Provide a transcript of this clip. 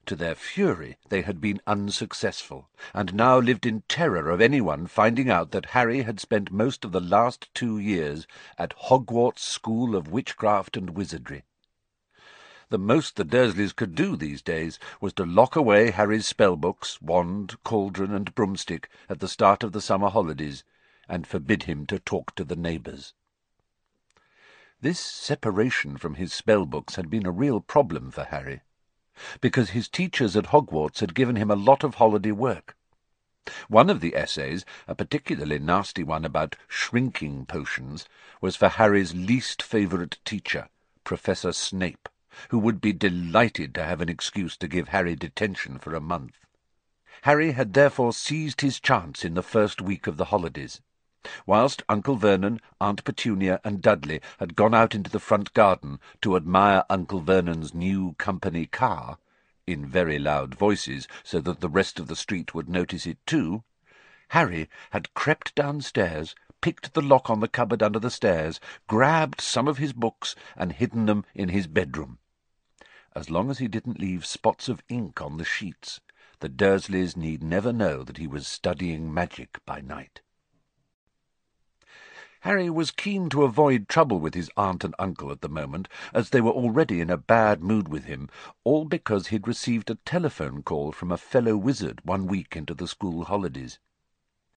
To their fury, they had been unsuccessful, and now lived in terror of anyone finding out that Harry had spent most of the last 2 years at Hogwarts School of Witchcraft and Wizardry. The most the Dursleys could do these days was to lock away Harry's spellbooks, wand, cauldron, and broomstick at the start of the summer holidays, and forbid him to talk to the neighbours. This separation from his spellbooks had been a real problem for Harry, because his teachers at Hogwarts had given him a lot of holiday work. One of the essays, a particularly nasty one about shrinking potions, was for Harry's least favourite teacher, Professor Snape, who would be delighted to have an excuse to give Harry detention for a month. Harry had therefore seized his chance in the first week of the holidays. Whilst Uncle Vernon, Aunt Petunia, and Dudley had gone out into the front garden to admire Uncle Vernon's new company car, in very loud voices, so that the rest of the street would notice it too, Harry had crept downstairs, picked the lock on the cupboard under the stairs, grabbed some of his books, and hidden them in his bedroom. As long as he didn't leave spots of ink on the sheets, the Dursleys need never know that he was studying magic by night. Harry was keen to avoid trouble with his aunt and uncle at the moment, as they were already in a bad mood with him, all because he'd received a telephone call from a fellow wizard 1 week into the school holidays.